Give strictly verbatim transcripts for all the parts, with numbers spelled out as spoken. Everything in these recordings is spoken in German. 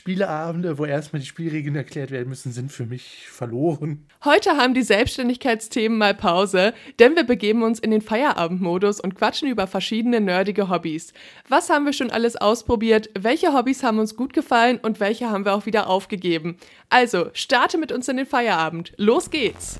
Spieleabende, wo erstmal die Spielregeln erklärt werden müssen, sind für mich verloren. Heute haben die Selbstständigkeitsthemen mal Pause, denn wir begeben uns in den Feierabendmodus und quatschen über verschiedene nerdige Hobbys. Was haben wir schon alles ausprobiert? Welche Hobbys haben uns gut gefallen und welche haben wir auch wieder aufgegeben? Also, starte mit uns in den Feierabend. Los geht's!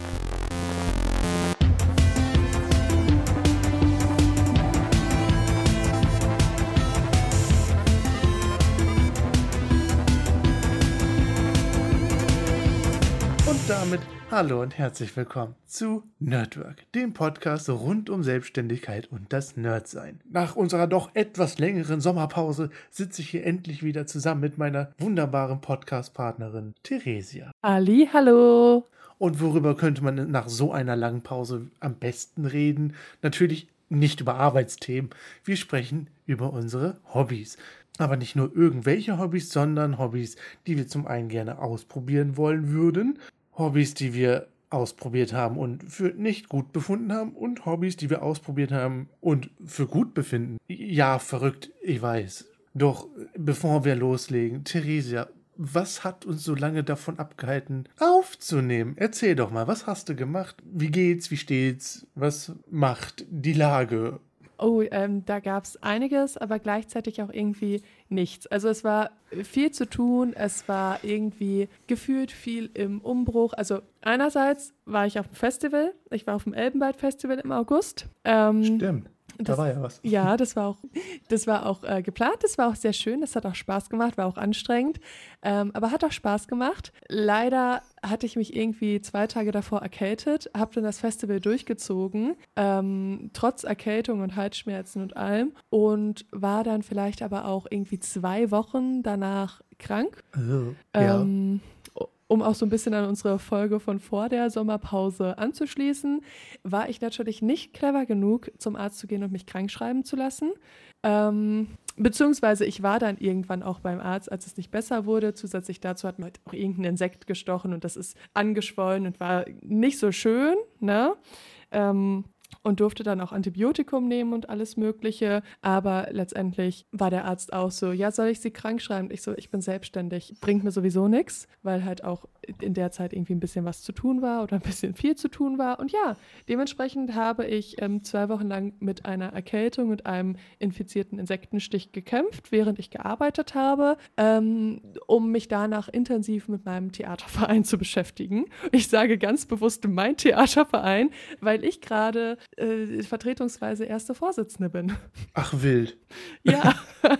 Damit hallo und herzlich willkommen zu Nerdwork, dem Podcast rund um Selbstständigkeit und das Nerdsein. Nach unserer doch etwas längeren Sommerpause sitze ich hier endlich wieder zusammen mit meiner wunderbaren Podcast-Partnerin Theresia. Ali, hallo! Und worüber könnte man nach so einer langen Pause am besten reden? Natürlich nicht über Arbeitsthemen. Wir sprechen über unsere Hobbys. Aber nicht nur irgendwelche Hobbys, sondern Hobbys, die wir zum einen gerne ausprobieren wollen würden. Hobbys, die wir ausprobiert haben und für nicht gut befunden haben und Hobbys, die wir ausprobiert haben und für gut befinden. Ja, verrückt, ich weiß. Doch bevor wir loslegen, Theresia, was hat uns so lange davon abgehalten, aufzunehmen? Erzähl doch mal, was hast du gemacht? Wie geht's, wie steht's? Was macht die Lage? Oh, ähm, da gab es einiges, aber gleichzeitig auch irgendwie nichts. Also es war viel zu tun, es war irgendwie gefühlt viel im Umbruch. Also einerseits war ich auf dem Festival, ich war auf dem Elbenwald-Festival im August. Ähm, Stimmt. Da Das, war ja was. Ja, das war auch, das war auch äh, geplant, das war auch sehr schön, das hat auch Spaß gemacht, war auch anstrengend, ähm, aber hat auch Spaß gemacht. Leider hatte ich mich irgendwie zwei Tage davor erkältet, habe dann das Festival durchgezogen, ähm, trotz Erkältung und Halsschmerzen und allem und war dann vielleicht aber auch irgendwie zwei Wochen danach krank. Also, ja. Ähm, Um auch so ein bisschen an unsere Folge von vor der Sommerpause anzuschließen, war ich natürlich nicht clever genug, zum Arzt zu gehen und mich krank schreiben zu lassen. Ähm, beziehungsweise ich war dann irgendwann auch beim Arzt, als es nicht besser wurde. Zusätzlich dazu hat mir halt auch irgendein Insekt gestochen und das ist angeschwollen und war nicht so schön, ne? Ähm, und durfte dann auch Antibiotikum nehmen und alles Mögliche. Aber letztendlich war der Arzt auch so, ja, soll ich Sie krank schreiben? Ich so, ich bin selbstständig, bringt mir sowieso nichts, weil halt auch in der Zeit irgendwie ein bisschen was zu tun war oder ein bisschen viel zu tun war. Und ja, dementsprechend habe ich ähm, zwei Wochen lang mit einer Erkältung und einem infizierten Insektenstich gekämpft, während ich gearbeitet habe, ähm, um mich danach intensiv mit meinem Theaterverein zu beschäftigen. Ich sage ganz bewusst mein Theaterverein, weil ich gerade äh, vertretungsweise erste Vorsitzende bin. Ach, wild. Ja.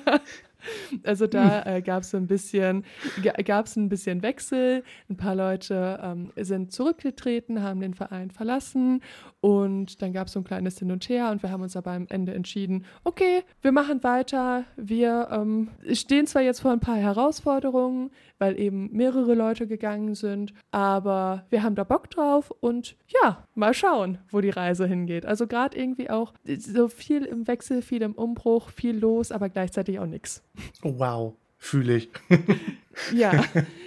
Also da äh, gab es ein bisschen, g- gab's ein bisschen Wechsel. Ein paar Leute ähm, sind zurückgetreten, haben den Verein verlassen und dann gab es so ein kleines Hin und Her und wir haben uns aber am Ende entschieden, okay, wir machen weiter. Wir ähm, stehen zwar jetzt vor ein paar Herausforderungen, weil eben mehrere Leute gegangen sind, aber wir haben da Bock drauf und ja, mal schauen, wo die Reise hingeht. Also gerade irgendwie auch so viel im Wechsel, viel im Umbruch, viel los, aber gleichzeitig auch nichts. Oh, wow, fühle ich. Ja.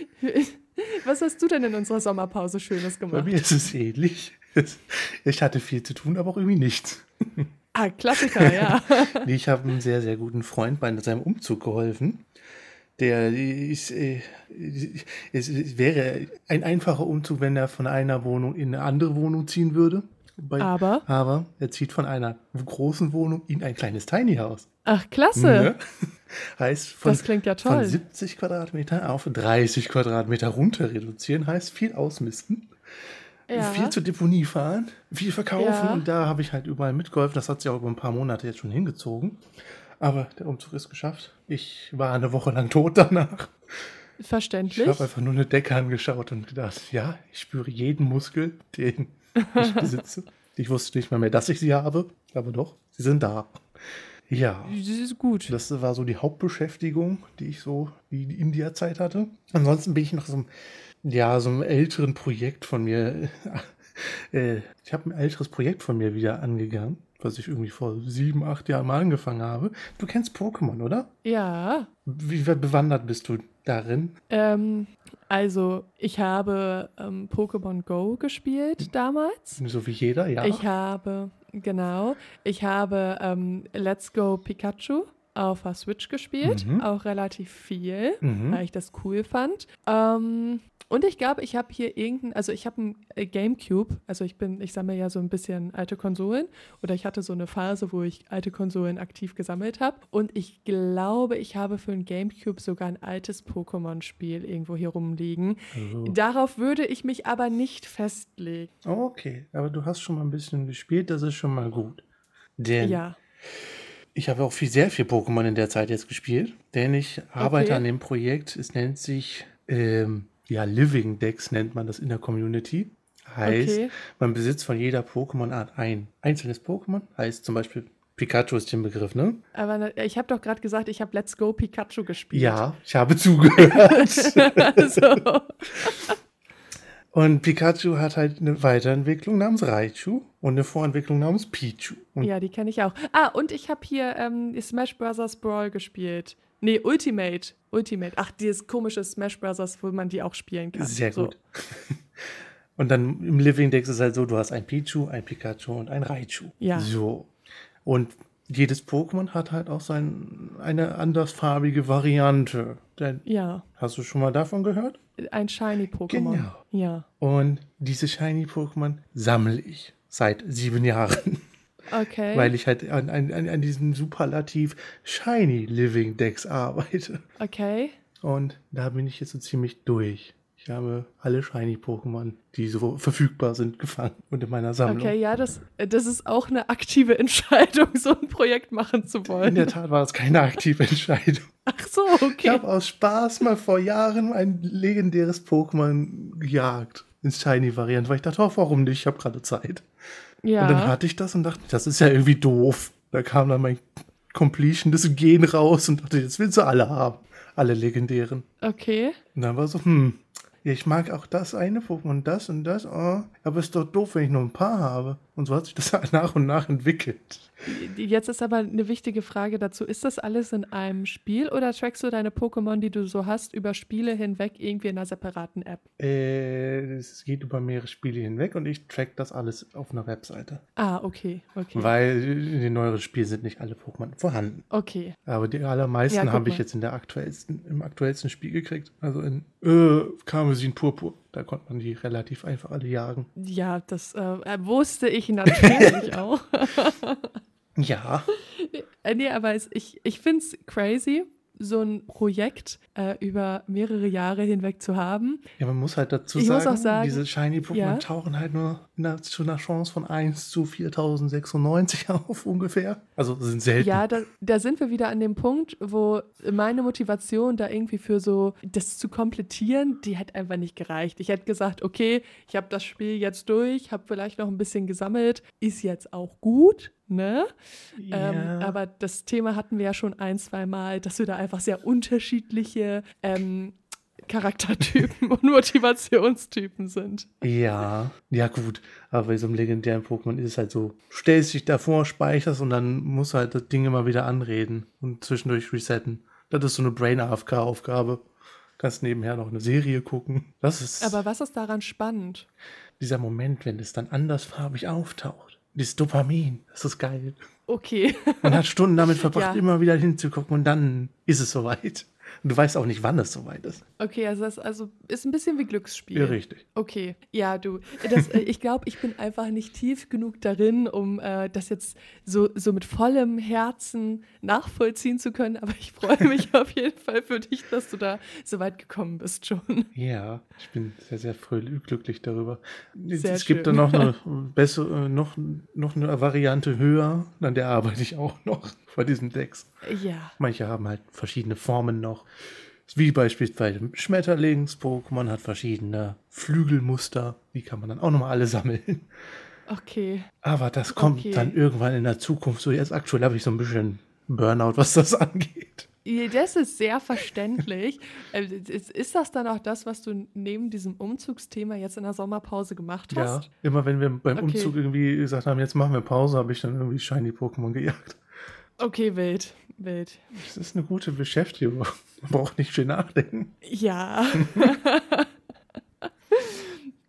Was hast du denn in unserer Sommerpause Schönes Bei gemacht? mir ist es ähnlich. Ich hatte viel zu tun, aber auch irgendwie nichts. Ah, Klassiker, ja. Nee, ich habe einem sehr, sehr guten Freund bei seinem Umzug geholfen. Der ist, äh, es, es wäre ein einfacher Umzug, wenn er von einer Wohnung in eine andere Wohnung ziehen würde. Bei, Aber? Aber er zieht von einer großen Wohnung in ein kleines Tiny House. Ach, klasse. Ne? Heißt, von, Das klingt ja toll. von siebzig Quadratmeter auf dreißig Quadratmeter runter reduzieren, heißt viel ausmisten. Ja. Viel zur Deponie fahren, viel verkaufen Ja. und da habe ich halt überall mitgeholfen. Das hat sich auch über ein paar Monate jetzt schon hingezogen. Aber der Umzug ist geschafft. Ich war eine Woche lang tot danach. Ich Verständlich. habe einfach nur eine Decke angeschaut und gedacht, ja, ich spüre jeden Muskel, den ich besitze. Ich wusste nicht mal mehr, dass ich sie habe, aber doch, sie sind da. Ja, Das ist gut. das war so die Hauptbeschäftigung, die ich so in der Zeit hatte. Ansonsten bin ich noch so einem, ja, so einem älteren Projekt von mir. Äh, ich habe ein älteres Projekt von mir wieder angegangen, was ich irgendwie vor sieben, acht Jahren mal angefangen habe. Du kennst Pokémon, oder? Ja. Wie bewandert bist du darin? Ähm, also, ich habe ähm, Pokémon Go gespielt damals. So wie jeder, ja. Ich habe, genau, ich habe ähm, Let's Go Pikachu auf der Switch gespielt, Mhm. auch relativ viel, Mhm. weil ich das cool fand. Ähm, und ich glaube, ich habe hier irgendein, also ich habe ein äh, Gamecube, also ich bin, ich sammle ja so ein bisschen alte Konsolen oder ich hatte so eine Phase, wo ich alte Konsolen aktiv gesammelt habe und ich glaube, ich habe für ein Gamecube sogar ein altes Pokémon-Spiel irgendwo hier rumliegen. Oh. Darauf würde ich mich aber nicht festlegen. Okay, aber du hast schon mal ein bisschen gespielt, das ist schon mal gut. Denn Ja, ich habe auch viel, sehr viel Pokémon in der Zeit jetzt gespielt, denn ich arbeite Okay. an dem Projekt, es nennt sich, ähm, ja, Living Decks nennt man das in der Community. Heißt, okay. man besitzt von jeder Pokémon-Art ein einzelnes Pokémon, heißt zum Beispiel Pikachu ist der Begriff, ne? Aber ne, ich habe doch gerade gesagt, ich habe Let's Go Pikachu gespielt. Ja, ich habe zugehört. also, Und Pikachu hat halt eine Weiterentwicklung namens Raichu und eine Vorentwicklung namens Pichu. Und ja, die kenne ich auch. Ah, und ich habe hier ähm, Smash Bros. Brawl gespielt. Nee, Ultimate. Ultimate. Ach, dieses komische Smash Bros., wo man die auch spielen kann. sehr So. gut. Und dann im Living Deck ist es halt so, du hast ein Pichu, ein Pikachu und ein Raichu. Ja. So. Und jedes Pokémon hat halt auch sein, eine andersfarbige Variante. Denn, Ja, hast du schon mal davon gehört? ein Shiny-Pokémon. Genau. Ja. Und diese Shiny-Pokémon sammle ich seit sieben Jahren. Okay. Weil ich halt an, an, an diesem Superlativ Shiny Living Decks arbeite. okay. Und da bin ich jetzt so ziemlich durch. Ich habe alle Shiny-Pokémon, die so verfügbar sind, gefangen und in meiner Sammlung. Okay, ja, das, das ist auch eine aktive Entscheidung, so ein Projekt machen zu In wollen. der Tat war das keine aktive Entscheidung. Ach so, Ich okay. habe aus Spaß mal vor Jahren ein legendäres Pokémon gejagt. In Shiny-Variante, weil ich dachte, oh, warum nicht? Ich habe gerade Zeit. Ja. Und dann hatte ich das und dachte, das ist ja irgendwie doof. Da kam dann mein Completion des Gen raus und dachte, jetzt willst du alle haben. Alle legendären. okay. Und dann war so, hm, ja, ich mag auch das eine Pokémon, das und das, oh, aber ist doch doof, wenn ich nur ein paar habe. Und so hat sich das nach und nach entwickelt. Jetzt ist aber eine wichtige Frage dazu. Ist das alles in einem Spiel oder trackst du deine Pokémon, die du so hast, über Spiele hinweg irgendwie in einer separaten App? Äh, es geht über mehrere Spiele hinweg und ich track das alles auf einer Webseite. Ah, okay, okay. Weil in den neueren Spielen sind nicht alle Pokémon vorhanden. Okay, Aber die allermeisten Ja, guck habe ich mal. jetzt in der aktuellsten, im aktuellsten Spiel gekriegt. Also in äh, Karmesin Purpur. Da konnte man die relativ einfach alle jagen. ja, das äh, wusste ich natürlich auch. Ja. Äh, nee, aber es, ich, ich finde es crazy, so ein Projekt äh, über mehrere Jahre hinweg zu haben. Ja, man muss halt dazu Ich sagen, muss auch sagen, diese Shiny-Pokémon ja. tauchen halt nur in einer, zu einer Chance von eins zu viertausendsechsundneunzig auf ungefähr. Also sind selten. Ja, da, da sind wir wieder an dem Punkt, wo meine Motivation da irgendwie für so das zu komplettieren, die hat einfach nicht gereicht. Ich hätte gesagt, okay, ich habe das Spiel jetzt durch, habe vielleicht noch ein bisschen gesammelt, ist jetzt auch gut, ne? Ja. Ähm, aber das Thema hatten wir ja schon ein, zwei Mal, dass wir da einfach sehr unterschiedliche ähm, Charaktertypen und Motivationstypen sind. Ja, ja gut. Aber bei so einem legendären Pokémon ist es halt so, stellst dich davor, speicherst und dann musst du halt das Ding immer wieder anreden und zwischendurch resetten. Das ist so eine Brain-A F K-Aufgabe. Kannst nebenher noch eine Serie gucken. Das ist Aber was ist daran spannend? dieser Moment, wenn es dann andersfarbig auftaucht. Dieses Dopamin, das ist geil. Okay. Man hat Stunden damit verbracht, Ja. immer wieder hinzugucken und dann ist es soweit. Und du weißt auch nicht, wann es soweit ist. Okay, also das also ist ein bisschen wie Glücksspiel. Ja, richtig. Okay, ja, du. Das, äh, ich glaube, ich bin einfach nicht tief genug darin, um äh, das jetzt so, so mit vollem Herzen nachvollziehen zu können. Aber ich freue mich auf jeden Fall für dich, dass du da so weit gekommen bist schon. Ja, ich bin sehr, sehr fröhlich, glücklich darüber. Es, Sehr es gibt schön. dann noch eine bessere, noch, noch eine Variante höher, an der arbeite ich auch noch bei diesen Decks. Ja, Manche haben halt verschiedene Formen noch. Wie beispielsweise Schmetterlings-Pokémon hat verschiedene Flügelmuster. Die kann man dann auch nochmal alle sammeln. okay. Aber das kommt Okay. dann irgendwann in der Zukunft. So jetzt aktuell habe ich so ein bisschen Burnout, was das angeht. Ja, das ist sehr verständlich. Äh, Ist, ist das dann auch das, was du neben diesem Umzugsthema jetzt in der Sommerpause gemacht Ja, hast? immer wenn wir beim Okay. Umzug irgendwie gesagt haben, jetzt machen wir Pause, habe ich dann irgendwie Shiny-Pokémon gejagt. Okay, wild, wild. Das ist eine gute Beschäftigung. Man braucht nicht viel nachdenken. Ja.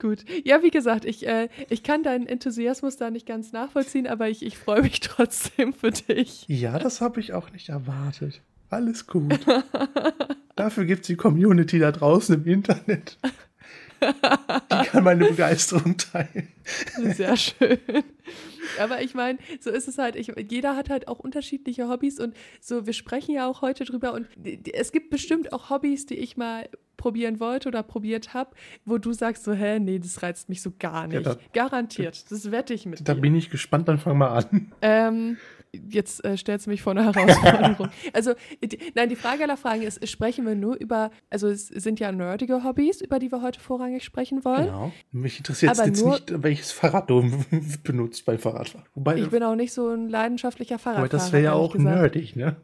gut. Ja, wie gesagt, ich, äh, ich kann deinen Enthusiasmus da nicht ganz nachvollziehen, aber ich, ich freue mich trotzdem für dich. Ja, das habe ich auch nicht erwartet. Alles gut. Dafür gibt es die Community da draußen im Internet. Die kann meine Begeisterung teilen. Sehr schön. Aber ich meine, so ist es halt, ich, jeder hat halt auch unterschiedliche Hobbys und so, wir sprechen ja auch heute drüber und es gibt bestimmt auch Hobbys, die ich mal probieren wollte oder probiert habe, wo du sagst so, hä, nee, das reizt mich so gar nicht. Ja, da, Garantiert, das wette ich mit da dir. Da bin ich gespannt, dann fang mal an. Ähm, jetzt äh, stellst du mich vor eine Herausforderung. Also, die, nein, die Frage aller Fragen ist, sprechen wir nur über, also es sind ja nerdige Hobbys, über die wir heute vorrangig sprechen wollen. Genau. Mich interessiert Aber jetzt nur, nicht, welches Fahrrad du benutzt beim Fahrradfahren. Wobei, ich bin auch nicht so ein leidenschaftlicher Fahrradfahrer. aber das wäre ja auch gesagt. nerdig, ne?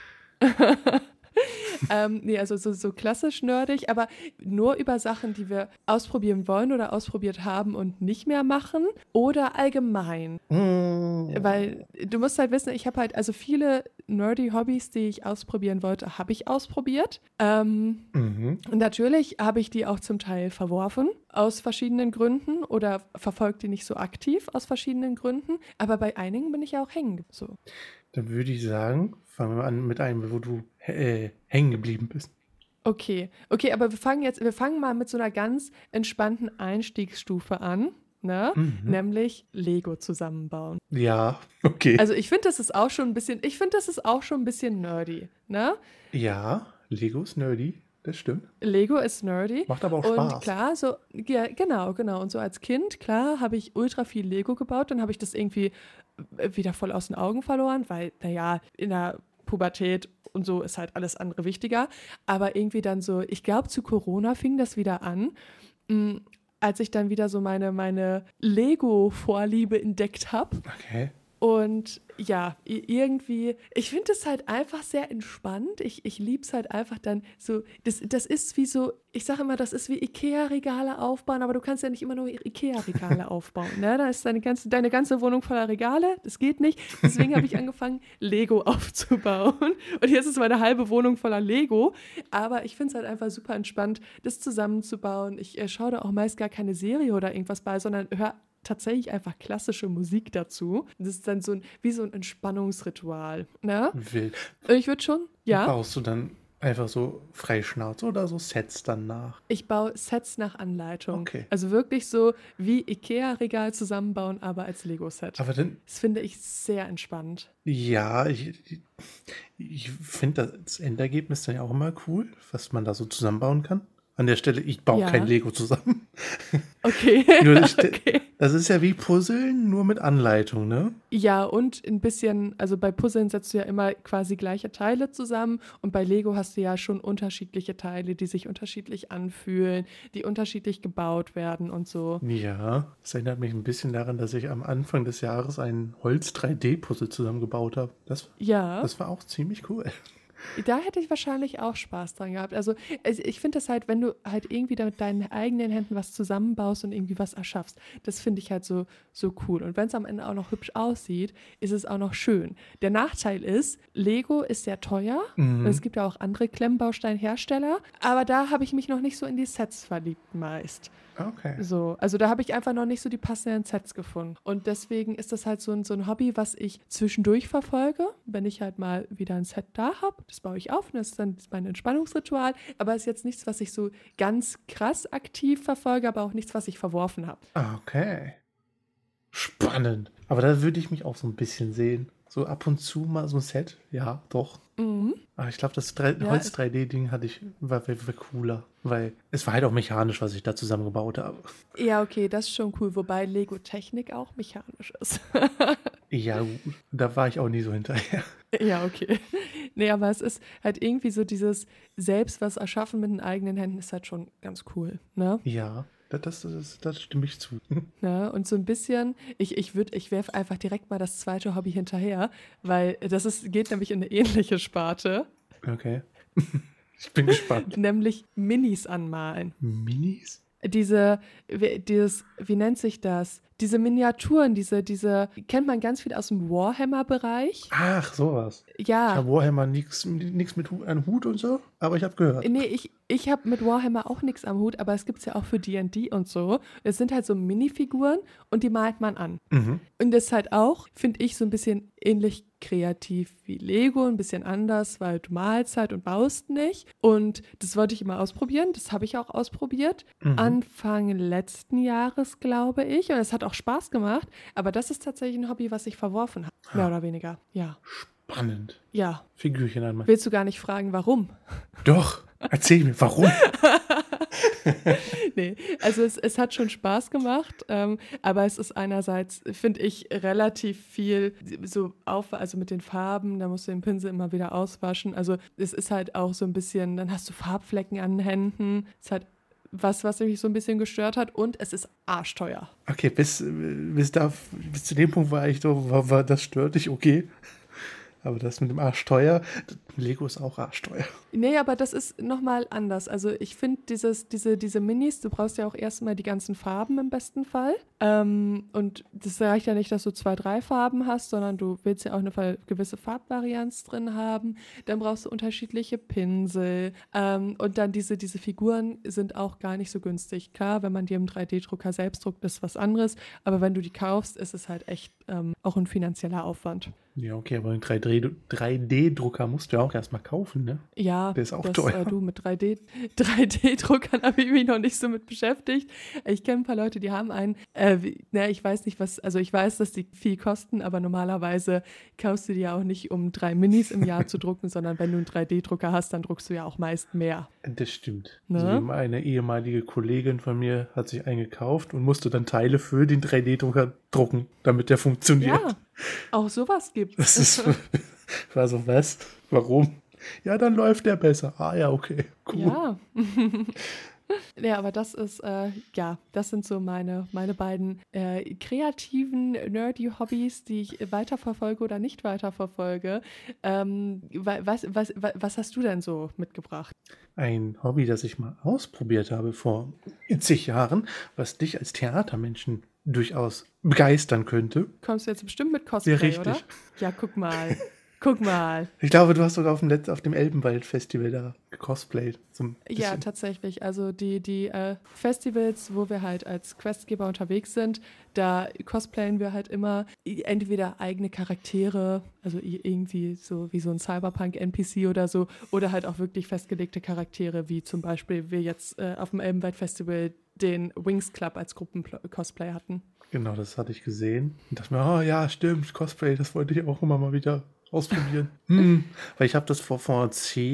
ähm, nee, also so, so klassisch nerdig, aber nur über Sachen, die wir ausprobieren wollen oder ausprobiert haben und nicht mehr machen oder allgemein. Mm. Weil du musst halt wissen, ich habe halt, also viele nerdy Hobbys, die ich ausprobieren wollte, habe ich ausprobiert. Ähm, Mhm. und natürlich habe ich die auch zum Teil verworfen, aus verschiedenen Gründen oder verfolgt die nicht so aktiv aus verschiedenen Gründen, aber bei einigen bin ich ja auch hängen. So. Dann würde ich sagen, fangen wir an mit einem, wo du äh, hängen geblieben bist. Okay, okay, aber wir fangen jetzt, wir fangen mal mit so einer ganz entspannten Einstiegsstufe an, ne? Mhm. Nämlich Lego zusammenbauen. Ja, okay. Also ich finde, das ist auch schon ein bisschen, ich finde, das ist auch schon ein bisschen nerdy, ne? Ja, Lego ist nerdy, das stimmt. Lego ist nerdy. Macht aber auch und Spaß. Und klar, so, ja, genau, genau. Und so als Kind, klar, habe ich ultra viel Lego gebaut, dann habe ich das irgendwie wieder voll aus den Augen verloren, weil, naja, in der Pubertät und so ist halt alles andere wichtiger. Aber irgendwie dann so, ich glaube, zu Corona fing das wieder an, mh, als ich dann wieder so meine, meine Lego-Vorliebe entdeckt habe. Okay. Und ja, irgendwie, ich finde es halt einfach sehr entspannt. Ich, ich liebe es halt einfach dann so, das, das ist wie so, ich sage immer, das ist wie Ikea-Regale aufbauen, aber du kannst ja nicht immer nur Ikea-Regale aufbauen. Ne? Da ist deine ganze, deine ganze Wohnung voller Regale, das geht nicht. Deswegen habe ich angefangen, Lego aufzubauen. Und jetzt ist meine halbe Wohnung voller Lego. Aber ich finde es halt einfach super entspannt, das zusammenzubauen. Ich äh, schaue da auch meist gar keine Serie oder irgendwas bei, sondern höre tatsächlich einfach klassische Musik dazu. Das ist dann so ein, wie so ein Entspannungsritual. Ne? Wild. Und ich würde schon, ja. Baust du dann einfach so Freischnauze oder so Sets dann nach? Ich baue Sets nach Anleitung. Okay. Also wirklich so wie Ikea-Regal zusammenbauen, aber als Lego-Set. Aber dann, das finde ich sehr entspannt. Ja, ich, ich finde das Endergebnis dann ja auch immer cool, was man da so zusammenbauen kann. An der Stelle, ich baue Ja. kein Lego zusammen. Okay. Nur das, okay. das ist ja wie Puzzeln, nur mit Anleitung, ne? Ja, und ein bisschen, also bei Puzzeln setzt du ja immer quasi gleiche Teile zusammen und bei Lego hast du ja schon unterschiedliche Teile, die sich unterschiedlich anfühlen, die unterschiedlich gebaut werden und so. Ja, das erinnert mich ein bisschen daran, dass ich am Anfang des Jahres ein Holz-drei D Puzzle zusammengebaut habe. Das, Ja. das war auch ziemlich cool. Da hätte ich wahrscheinlich auch Spaß dran gehabt. Also ich finde das halt, wenn du halt irgendwie da mit deinen eigenen Händen was zusammenbaust und irgendwie was erschaffst, das finde ich halt so, so cool. Und wenn es am Ende auch noch hübsch aussieht, ist es auch noch schön. Der Nachteil ist, Lego ist sehr teuer. Mhm. Und es gibt ja auch andere Klemmbausteinhersteller. Aber da habe ich mich noch nicht so in die Sets verliebt meist. Okay. So, also da habe ich einfach noch nicht so die passenden Sets gefunden. Und deswegen ist das halt so ein, so ein Hobby, was ich zwischendurch verfolge, wenn ich halt mal wieder ein Set da habe. Das baue ich auf und das ist dann mein Entspannungsritual. Aber es ist jetzt nichts, was ich so ganz krass aktiv verfolge, aber auch nichts, was ich verworfen habe. Okay. Spannend. Aber da würde ich mich auch so ein bisschen sehen. So ab und zu mal so ein Set. Ja, doch. Mhm. Aber ich glaube, das drei- Ja, Holz-drei D Ding hatte ich, war, war, war cooler. Weil es war halt auch mechanisch, was ich da zusammengebaut habe. Ja, okay, das ist schon cool. Wobei Lego-Technik auch mechanisch ist. Ja, gut. Da war ich auch nie so hinterher. Ja, okay. Nee, aber es ist halt irgendwie so dieses selbst was erschaffen mit den eigenen Händen ist halt schon ganz cool, ne? Ja, das, das, das stimme ich zu. Ja, und so ein bisschen, ich, ich würde, ich werfe einfach direkt mal das zweite Hobby hinterher, weil das ist, geht nämlich in eine ähnliche Sparte, Okay. Ich bin gespannt. nämlich Minis anmalen. Minis? Diese, wie- dieses, wie nennt sich das? Diese Miniaturen, diese, diese, kennt man ganz viel aus dem Warhammer-Bereich. Ach, sowas. Ich Ja, habe Warhammer nichts mit Hu- an Hut und so, aber ich habe gehört. nee, ich, ich habe mit Warhammer auch nichts am Hut, aber es gibt es ja auch für D und D und so. Es sind halt so Minifiguren und die malt man an. Mhm. Und das ist halt auch, finde ich, so ein bisschen ähnlich kreativ wie Lego, ein bisschen anders, weil du malst halt und baust nicht. Und das wollte ich immer ausprobieren. Das habe ich auch ausprobiert. Mhm. Anfang letzten Jahres, glaube ich. Und es hat auch Spaß gemacht. Aber das ist tatsächlich ein Hobby, was ich verworfen habe. Mehr oder weniger. Ja. Spannend. Ja. Figürchen einmal. Willst du gar nicht fragen, warum? Doch, erzähl mir, warum? Nee, also es, es hat schon Spaß gemacht, ähm, aber es ist einerseits, finde ich, relativ viel so auf, also mit den Farben, da musst du den Pinsel immer wieder auswaschen. Also es ist halt auch so ein bisschen, dann hast du Farbflecken an den Händen. Es ist halt was, was mich so ein bisschen gestört hat und es ist arschteuer. Okay, bis, bis, da, bis zu dem Punkt war ich doch, war, war das stört dich, okay. Aber das mit dem arschteuer, Lego ist auch arschteuer. Nee, aber das ist nochmal anders. Also ich finde dieses, diese, diese Minis, du brauchst ja auch erstmal die ganzen Farben im besten Fall. Ähm, und das reicht ja nicht, dass du zwei, drei Farben hast, sondern du willst ja auch eine gewisse Farbvarianz drin haben. Dann brauchst du unterschiedliche Pinsel. Ähm, und dann diese, diese Figuren sind auch gar nicht so günstig. Klar, wenn man die im drei D-Drucker selbst druckt, ist was anderes. Aber wenn du die kaufst, ist es halt echt ähm, auch ein finanzieller Aufwand. Ja, okay, aber einen drei D-Drucker musst du ja auch erstmal kaufen, ne? Ja, der ist auch das, teuer. Äh, du, mit drei D, drei D-Druckern habe ich mich noch nicht so mit beschäftigt. Ich kenne ein paar Leute, die haben einen. Äh, wie, na, ich weiß nicht, was, also ich weiß, dass die viel kosten, aber normalerweise kaufst du die ja auch nicht, um drei Minis im Jahr zu drucken, sondern wenn du einen drei D-Drucker hast, dann druckst du ja auch meist mehr. Das stimmt. Ne? Also eine ehemalige Kollegin von mir hat sich einen gekauft und musste dann Teile für den drei D-Drucker drucken, damit der funktioniert. Ja, auch sowas gibt's. Das ist, war so, was? Warum? Ja, dann läuft der besser. Ah ja, okay, cool. Ja. Ja, aber das ist, äh, ja, das sind so meine, meine beiden äh, kreativen, nerdy Hobbys, die ich weiterverfolge oder nicht weiterverfolge. Ähm, was, was, was, was hast du denn so mitgebracht? Ein Hobby, das ich mal ausprobiert habe vor zig Jahren, was dich als Theatermenschen durchaus begeistern könnte. Kommst du jetzt bestimmt mit Cosplay, ja, richtig. Oder? Ja, guck mal. Guck mal. Ich glaube, du hast sogar auf dem, Letz-, auf dem Elbenwald-Festival da gecosplayt. So ja, tatsächlich. Also die, die äh, Festivals, wo wir halt als Questgeber unterwegs sind, da cosplayen wir halt immer entweder eigene Charaktere, also irgendwie so wie so ein Cyberpunk-N P C oder so, oder halt auch wirklich festgelegte Charaktere, wie zum Beispiel wir jetzt äh, auf dem Elbenwald-Festival den Wings Club als Gruppen-Cosplay hatten. Genau, das hatte ich gesehen. Und dachte mir, oh ja, stimmt, Cosplay, das wollte ich auch immer mal wieder ausprobieren. hm. Weil ich habe das vor, vor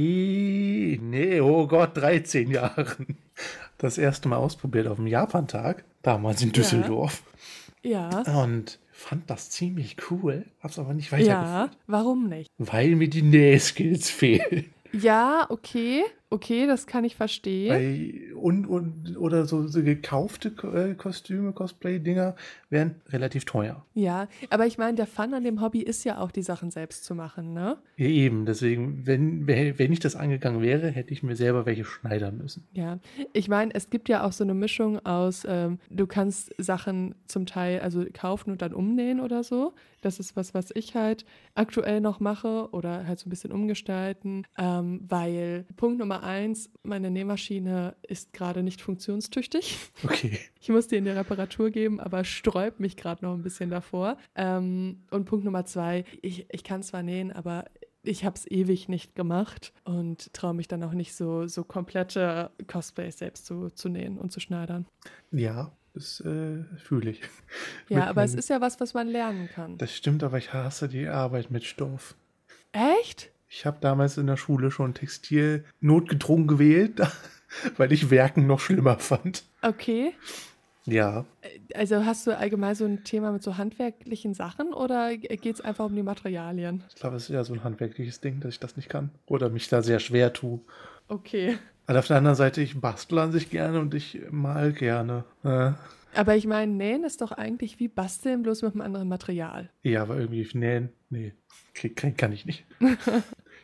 zehn, nee, oh Gott, dreizehn Jahren das erste Mal ausprobiert auf dem Japan-Tag, damals in Düsseldorf. Ja. Und fand das ziemlich cool, hab's aber nicht weitergeführt. Ja, warum nicht? Weil mir die Nähskills fehlen. Ja, okay. Okay, das kann ich verstehen. Weil, und, und, oder so, so gekaufte äh, Kostüme, Cosplay-Dinger wären relativ teuer. Ja, aber ich meine, der Fun an dem Hobby ist ja auch, die Sachen selbst zu machen, ne? Ja, eben, deswegen, wenn, wenn ich das angegangen wäre, hätte ich mir selber welche schneidern müssen. Ja, ich meine, es gibt ja auch so eine Mischung aus, ähm, du kannst Sachen zum Teil also kaufen und dann umnähen oder so. Das ist was, was ich halt aktuell noch mache oder halt so ein bisschen umgestalten, ähm, weil Punkt Nummer eins, meine Nähmaschine ist gerade nicht funktionstüchtig. Okay. Ich muss die in die Reparatur geben, aber sträubt mich gerade noch ein bisschen davor. Ähm, und Punkt Nummer zwei, ich, ich kann zwar nähen, aber ich habe es ewig nicht gemacht und traue mich dann auch nicht so, so komplette Cosplays selbst zu, zu nähen und zu schneidern. Ja, das äh, fühle ich. Ja, Mit aber es meinen- ist ja was, was man lernen kann. Das stimmt, aber ich hasse die Arbeit mit Stoff. Echt? Ich habe damals in der Schule schon Textil notgedrungen gewählt, weil ich Werken noch schlimmer fand. Okay. Ja, Also hast du allgemein so ein Thema mit so handwerklichen Sachen oder geht es einfach um die Materialien? ich glaube, es ist ja so ein handwerkliches Ding, dass ich das nicht kann. Oder mich da sehr schwer tue. Okay. Aber auf der anderen Seite, ich bastel an sich gerne und ich mal gerne. Äh, Aber ich meine, nähen ist doch eigentlich wie basteln, bloß mit einem anderen Material. ja, aber irgendwie nähen, nee, krieg, kann, kann ich nicht.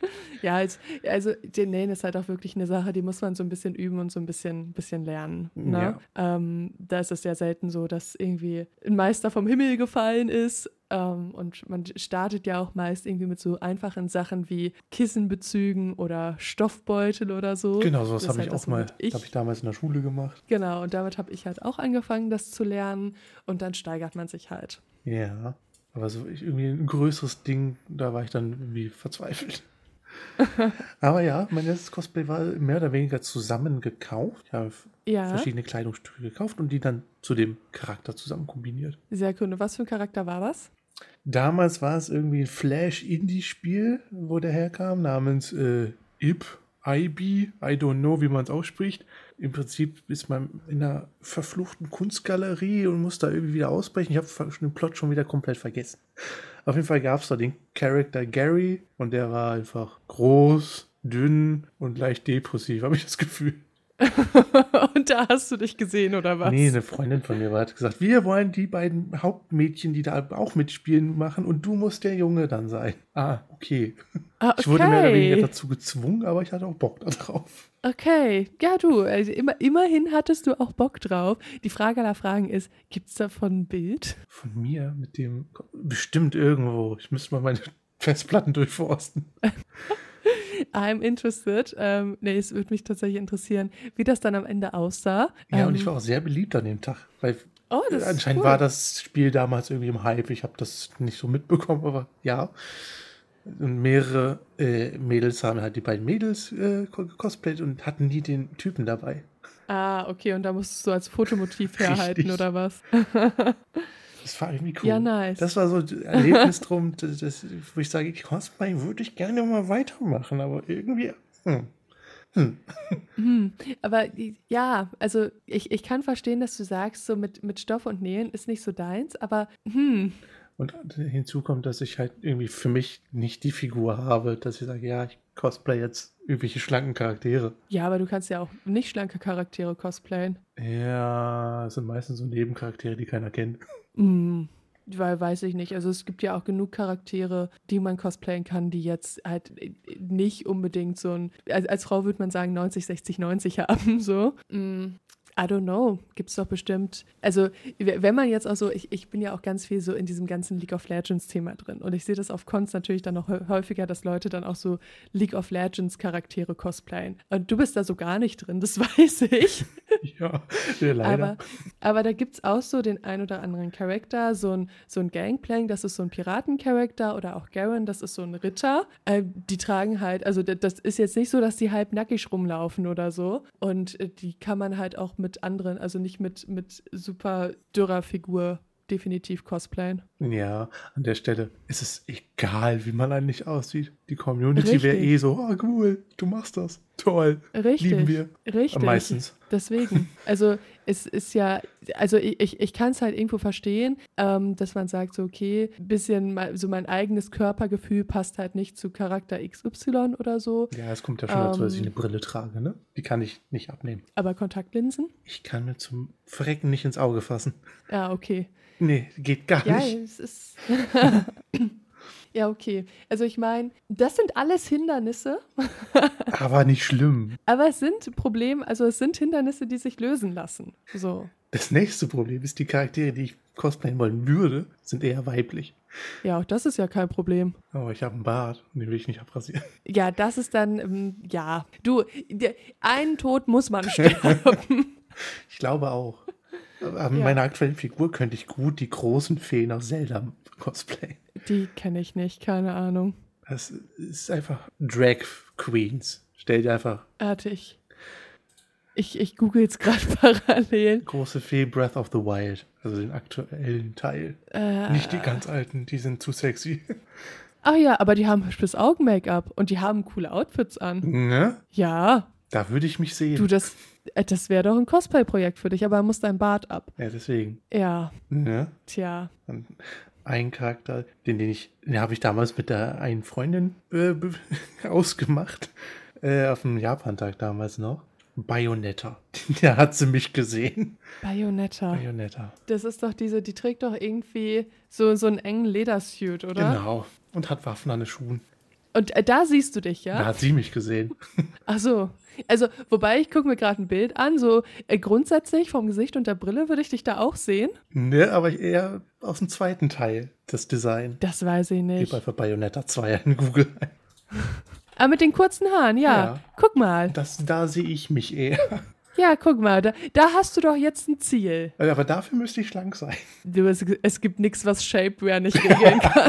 Ja, als, also den Nähen ist halt auch wirklich eine Sache, die muss man so ein bisschen üben und so ein bisschen, bisschen lernen. Ne? Ja. Ähm, da ist es ja selten so, dass irgendwie ein Meister vom Himmel gefallen ist. Ähm, und man startet ja auch meist irgendwie mit so einfachen Sachen wie Kissenbezügen oder Stoffbeutel oder so. Genau, sowas Das ist habe halt ich das, auch mal, womit ich, habe ich damals in der Schule gemacht. genau, und damit habe ich halt auch angefangen, das zu lernen. Und dann steigert man sich halt. Ja, aber so ich, irgendwie ein größeres Ding, da war ich dann irgendwie verzweifelt. Aber ja, mein erstes Cosplay war mehr oder weniger zusammen gekauft. Ich habe Ja, verschiedene Kleidungsstücke gekauft und die dann zu dem Charakter zusammen kombiniert. sehr cool. Und was für ein Charakter war das? Damals war es irgendwie ein Flash-Indie-Spiel, wo der herkam, namens äh, I B, I B, I don't know, wie man es ausspricht. Im Prinzip ist man in einer verfluchten Kunstgalerie und muss da irgendwie wieder ausbrechen. Ich habe den Plot schon wieder komplett vergessen. Auf jeden Fall gab es da den Charakter Gary und der war einfach groß, dünn und leicht depressiv, habe ich das Gefühl. Und da hast du dich gesehen, oder was? Nee, eine Freundin von mir hat gesagt, wir wollen die beiden Hauptmädchen, die da auch mitspielen, machen und du musst der Junge dann sein. Ah, okay. Ah, okay. Ich wurde mehr oder weniger dazu gezwungen, aber ich hatte auch Bock darauf. Okay, ja du, also immer, immerhin hattest du auch Bock drauf. Die Frage aller Fragen ist, gibt es davon ein Bild? Von mir mit dem, bestimmt irgendwo. Ich müsste mal meine Festplatten durchforsten. I'm interested. Ähm, nee, es würde mich tatsächlich interessieren, wie das dann am Ende aussah. Ja, ähm, und ich war auch sehr beliebt an dem Tag, weil oh, das ist anscheinend cool. war das Spiel damals irgendwie im Hype. Ich habe das nicht so mitbekommen, aber ja. Und mehrere äh, Mädels haben halt die beiden Mädels äh, cosplayt und hatten nie den Typen dabei. Ah, okay, und da musstest du als Fotomotiv herhalten, Richtig. oder was? Das war irgendwie cool. Ja, nice. Das war so ein Erlebnis drum, das, das, wo ich sage, Cosplay würde ich gerne mal weitermachen, aber irgendwie. Hm. Hm. Hm, aber die- ja, also ich, ich kann verstehen, dass du sagst, so mit, mit Stoff und Nähen ist nicht so deins, aber hm, Und hinzu kommt, dass ich halt irgendwie für mich nicht die Figur habe, dass ich sage, ja, ich cosplay jetzt irgendwelche schlanken Charaktere. ja, aber du kannst ja auch nicht schlanke Charaktere cosplayen. Ja, es sind meistens so Nebencharaktere, die keiner kennt. Hm, weil weiß ich nicht. Also es gibt ja auch genug Charaktere, die man cosplayen kann, die jetzt halt nicht unbedingt so ein, als, als Frau würde man sagen neunzig, sechzig, neunzig haben, so. Hm, I don't know, gibt es doch bestimmt. Also, w- wenn man jetzt auch so, ich, ich bin ja auch ganz viel so in diesem ganzen League of Legends-Thema drin. Und ich sehe das auf Cons natürlich dann noch hä- häufiger, dass Leute dann auch so League of Legends-Charaktere cosplayen. Und du bist da so gar nicht drin, das weiß ich. Ja, ja, leider. Aber, aber da gibt es auch so den ein oder anderen Charakter, so ein, so ein Gangplank, das ist so ein Piratencharakter oder auch Garen, das ist so ein Ritter. Äh, die tragen halt, also d- das ist jetzt nicht so, dass die halb nackig rumlaufen oder so. Und äh, die kann man halt auch mit anderen, also nicht mit, mit super dürrer Figur definitiv cosplayen. Ja, an der Stelle ist es egal, wie man eigentlich aussieht. Die Community wäre Richtig. eh so, oh cool, du machst das. Toll. Richtig. Lieben wir. Richtig. Meistens. Deswegen. Also es ist ja, also ich, ich, ich kann es halt irgendwo verstehen, ähm, dass man sagt, so okay, ein bisschen mal, so mein eigenes Körpergefühl passt halt nicht zu Charakter X Y oder so. Ja, es kommt ja schon dazu, dass ich Ähm. eine Brille trage, ne? Die kann ich nicht abnehmen. Aber Kontaktlinsen? Ich kann mir zum Verrecken nicht ins Auge fassen. Ja, okay. Nee, geht gar Ja, nicht. es ist. Ja, okay. Also ich meine, das sind alles Hindernisse, Aber nicht schlimm. aber es sind Probleme, also es sind Hindernisse, die sich lösen lassen. So. Das nächste Problem ist, die Charaktere, die ich cosplayen wollen würde, sind eher weiblich. Ja, auch das ist ja kein Problem. Aber ich habe einen Bart und den will ich nicht abrasieren. Ja, das ist dann, ähm, ja. Du, der, einen Tod muss man sterben. Ich glaube auch. Aber mit Ja. meiner aktuellen Figur könnte ich gut die großen Feen aus Zelda cosplayen. Die kenne ich nicht, keine Ahnung. Das ist einfach Drag Queens. Stell dir einfach Warte, ich. Ich, ich google jetzt gerade parallel. große Fee Breath of the Wild, also den aktuellen Teil. Äh, Nicht die ganz alten, die sind zu sexy. Ach ja, aber die haben hübsches Augen-Make-up und die haben coole Outfits an. Ne? Ja, Da würde ich mich sehen. du, das, äh, das wäre doch ein Cosplay-Projekt für dich, aber muss dein Bart ab. Ja, deswegen. Ja, Ne? tja. Und ein Charakter, den, den ich, den habe ich damals mit der einen Freundin äh, be- ausgemacht. Äh, auf dem Japan-Tag damals noch. Bayonetta. Da hat sie mich gesehen. Bayonetta. Bayonetta. Das ist doch diese, die trägt doch irgendwie so, so einen engen Ledersuit, oder? Genau. Und hat Waffen an den Schuhen. Und äh, da siehst du dich, ja? Da hat sie mich gesehen. Ach so. Also, wobei, ich gucke mir gerade ein Bild an, so äh, grundsätzlich vom Gesicht und der Brille würde ich dich da auch sehen. Ne, aber eher aus dem zweiten Teil, das Design. Das weiß ich Gib nicht. einfach Bayonetta zwei in Google ein. Aber mit den kurzen Haaren, ja. Ja. Guck mal. Das, da sehe ich mich eher. Ja, guck mal, da, da hast du doch jetzt ein Ziel. Aber dafür müsste ich schlank sein. Du, es, es gibt nichts, was Shapewear nicht regeln kann.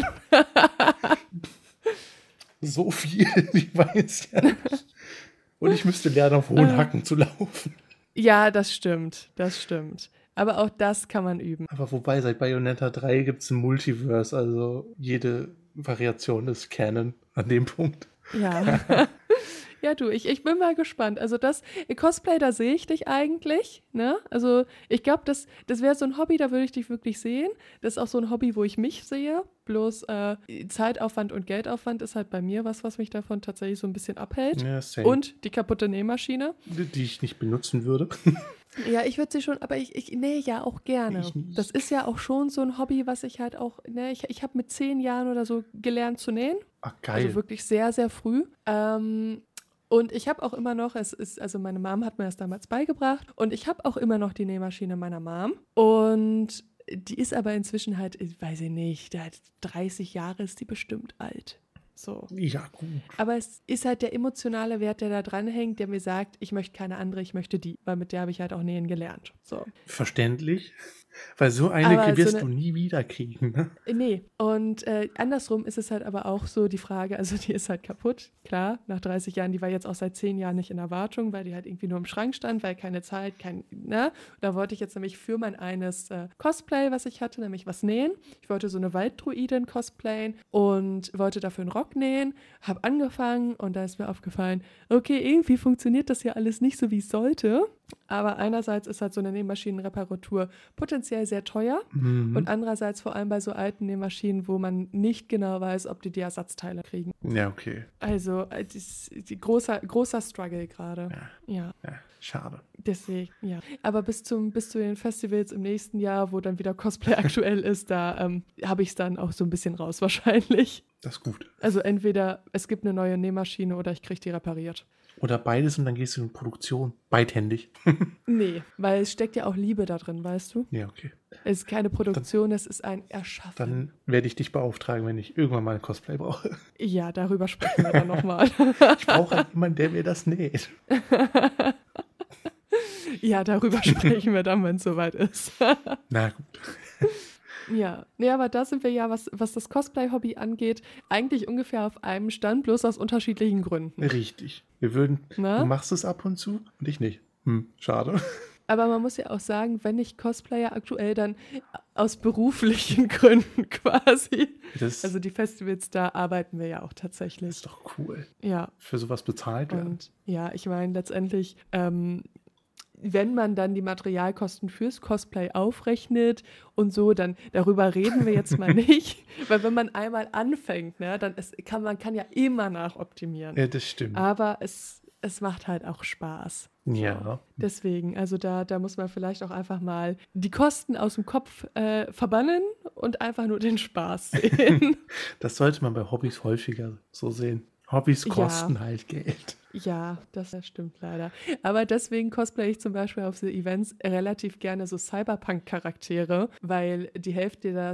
So viel, ich weiß ja nicht. Und ich müsste lernen, auf hohen Hacken zu laufen. Ja, das stimmt, das stimmt. Aber auch das kann man üben. Aber wobei, seit Bayonetta drei gibt es ein Multiverse, also jede Variation ist Canon an dem Punkt. Ja. Ja, du, ich, ich bin mal gespannt. Also das Cosplay, da sehe ich dich eigentlich, ne? Also ich glaube, das, das wäre so ein Hobby, da würde ich dich wirklich sehen. Das ist auch so ein Hobby, wo ich mich sehe. Bloß äh, Zeitaufwand und Geldaufwand ist halt bei mir was, was mich davon tatsächlich so ein bisschen abhält. Ja, same. Und die kaputte Nähmaschine. Die ich nicht benutzen würde. Ja, ich würde sie schon, aber ich, ich nähe ja auch gerne. Ich nicht. Das ist ja auch schon so ein Hobby, was ich halt auch, ne, ich, ich habe mit zehn Jahren oder so gelernt zu nähen. Ach, geil. Also wirklich sehr, sehr früh. Ähm, und ich habe auch immer noch, es ist, also meine Mom hat mir das damals beigebracht und ich habe auch immer noch die Nähmaschine meiner Mom. Und die ist aber inzwischen halt, ich weiß ich nicht, der hat dreißig Jahre ist die bestimmt alt. So. Ja, gut. Aber es ist halt der emotionale Wert, der da dranhängt, der mir sagt, ich möchte keine andere, ich möchte die, weil mit der habe ich halt auch nähen gelernt. So. Verständlich. Weil so eine Aber wirst so eine- du nie wieder kriegen, ne? Nee, und äh, andersrum ist es halt aber auch so die Frage, also die ist halt kaputt, klar, nach dreißig Jahren, die war jetzt auch seit zehn Jahren nicht in der Wartung, weil die halt irgendwie nur im Schrank stand, weil keine Zeit, kein, ne? Da wollte ich jetzt nämlich für mein eines äh, Cosplay, was ich hatte, nämlich was nähen. Ich wollte so eine Walddruidin cosplayen und wollte dafür einen Rock nähen, habe angefangen und da ist mir aufgefallen, okay, irgendwie funktioniert das ja alles nicht so, wie es sollte. Aber einerseits ist halt so eine Nähmaschinenreparatur potenziell sehr teuer Mhm. und andererseits vor allem bei so alten Nähmaschinen, wo man nicht genau weiß, ob die die Ersatzteile kriegen. Ja, okay. Also äh, das, die großer, großer Struggle gerade. Ja. Ja, schade. Deswegen, ja. Aber bis zum bis zu den Festivals im nächsten Jahr, wo dann wieder Cosplay aktuell ist, da ähm, habe ich es dann auch so ein bisschen raus wahrscheinlich. Das ist gut. Also entweder es gibt eine neue Nähmaschine oder ich kriege die repariert. Oder beides und dann gehst du in Produktion. Beidhändig. Nee, weil es steckt ja auch Liebe da drin, weißt du? Ja, okay. Es ist keine Produktion, es ist ein Erschaffen. Dann werde ich dich beauftragen, wenn ich irgendwann mal ein Cosplay brauche. Ja, darüber sprechen wir dann nochmal. Ich brauche halt jemanden, der mir das näht. Ja, darüber sprechen wir dann, wenn es soweit ist. Na gut. Ja, nee, aber da sind wir ja, was, was das Cosplay-Hobby angeht, eigentlich ungefähr auf einem Stand, bloß aus unterschiedlichen Gründen. Richtig. Wir würden, Na? du machst es ab und zu und ich nicht. Hm, schade. Aber man muss ja auch sagen, wenn ich Cosplayer aktuell, dann aus beruflichen Gründen quasi. Das Also die Festivals, da arbeiten wir ja auch tatsächlich. ist doch cool. Ja, Für sowas bezahlt werden. und ja, ich meine letztendlich, ähm, wenn man dann die Materialkosten fürs Cosplay aufrechnet und so, dann darüber reden wir jetzt mal nicht. Weil wenn man einmal anfängt, ne, dann ist, kann man kann ja immer nachoptimieren. Ja, das stimmt. Aber es, es macht halt auch Spaß. Ja. Deswegen, also da, da muss man vielleicht auch einfach mal die Kosten aus dem Kopf äh, verbannen und einfach nur den Spaß sehen. Das sollte man bei Hobbys häufiger so sehen. Hobbys Ja. kosten halt Geld. Ja, das, das stimmt leider. Aber deswegen cosplay ich zum Beispiel auf so Events relativ gerne so Cyberpunk-Charaktere, weil die Hälfte der